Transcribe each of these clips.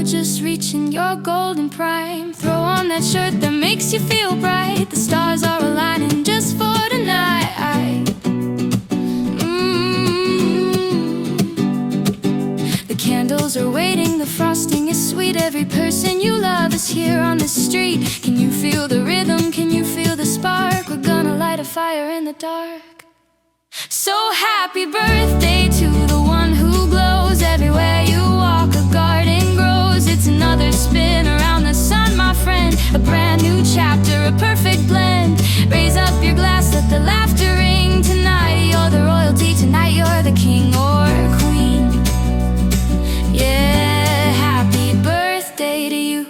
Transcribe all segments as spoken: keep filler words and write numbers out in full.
just reaching your golden prime. Throw on that shirt that makes you feel bright. The stars are aligning just for tonight. mm. The candles are waiting, the frosting is sweet. Every person you love is here on the street. Can you feel the rhythm? Can you feel the spark? We're gonna light a fire in the dark. So happy birthday to the one who glows. Everywhere you walk a garden grows. It's another spin around the sun, my friend. A brand new chapter, a perfect blend. Raise up your glass, let the laughter ring. Tonight you're the royalty, tonight you're the king or queen. Yeah, happy birthday to you.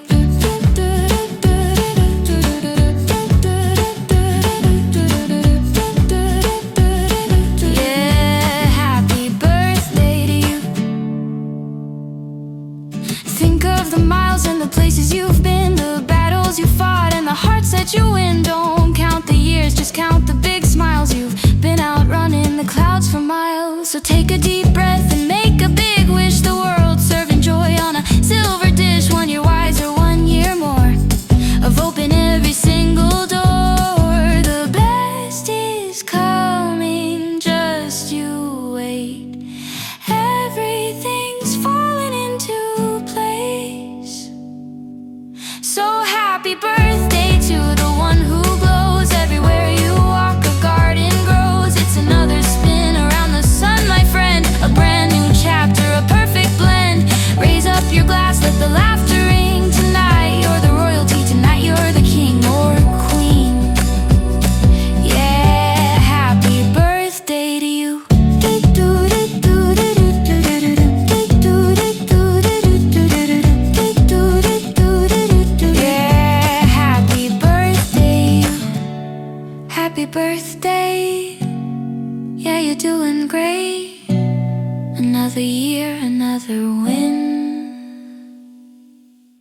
Think of the miles and the places you've been, the battles you fought and the hearts that you win. Don't count the years, just count the big smiles. You've been out running the clouds for miles. So take a deep breath and make a big wish. The world serving joy on a silver dish. One year wiser, one year more of open every single door. The best is coming, just you wait. Everything's falling into place. So happy birthday to the one who glows. Everywhere you walk a garden grows. It's another spin around the sun, my friend. A brand new chapter, a perfect blend. Raise up your glass, let the laughter ring. Tonight you're the royalty, tonight you're the king or queen. Yeah, happy birthday to you. Happy birthday, yeah, you're doing great. Another year, another win.